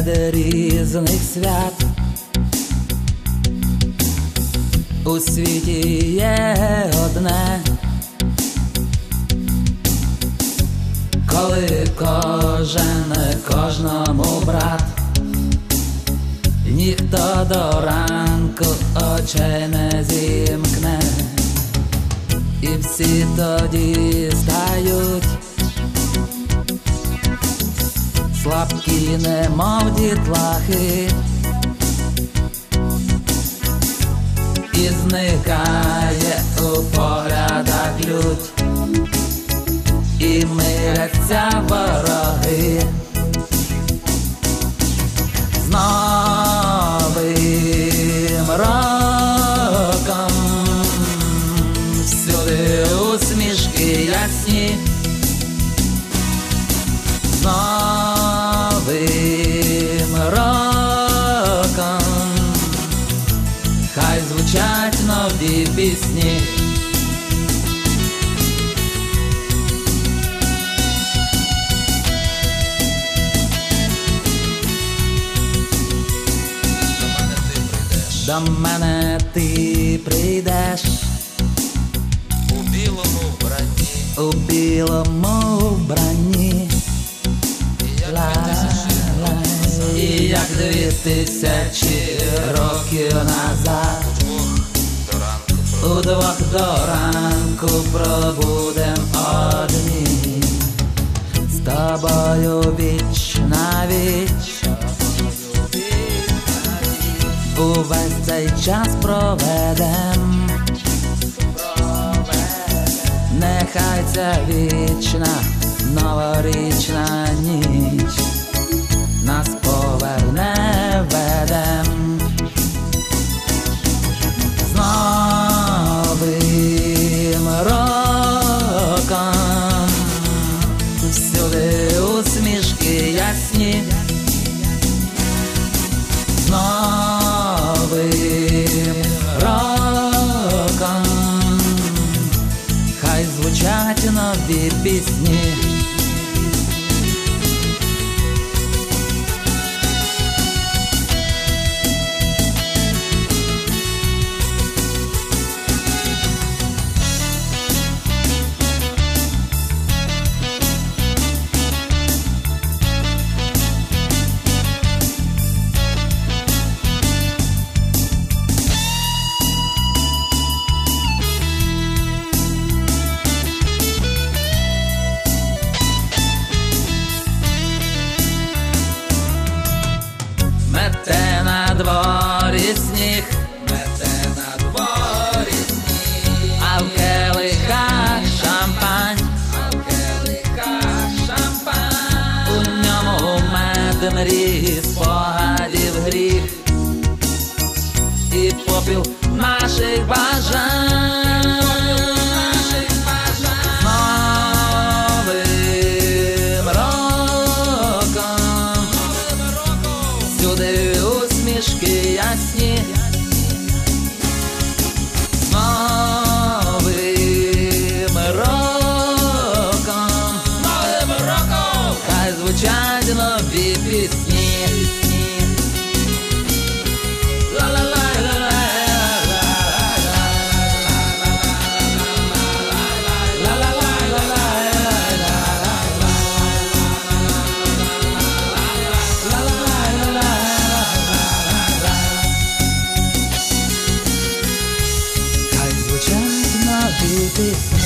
серед різних свят у світі є одне, коли кожен кожному брат, ніхто до ранку очей не зімкне, і всі тоді стають слабкі, немов дітлахи, і зникає у поглядах лють, і миряться вороги. З Новим роком всюди усмішки ясні, з Новим роком хай звучать нові пісні. До мене ти прийдеш у білому вбранні, у білому вбранні, і як 2000 років назад, удвох до ранку пробудем одні, з тобою віч на віч. Увесь цей час проведем, нехай ця вічна новорічна ніч нас поверне ведем. З Новим роком всюди усмішки ясні, з Новим роком хай звучать нові пісні. Мете на дворі сніг, мете на дворі сніг, а в келихах шампань, а в келихах шампань, у ньому мед мрій, спогадів гріх і попіл наших бажань. Всюди усмішки ясні, з Новим роком, хай звучать нові пісні. This